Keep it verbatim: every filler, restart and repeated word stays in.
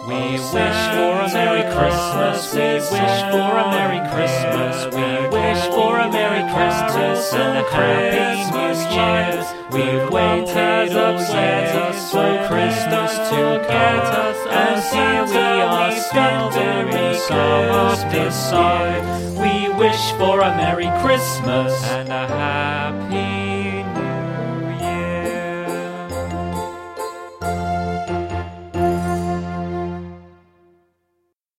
We wish for a Merry Christmas, we wish for a Merry Christmas, we wish for a Merry Christmas and a Happy New Year. We've waited all year for Christmas to get us, and here we are spending some of this side. We wish for a Merry Christmas and a Happy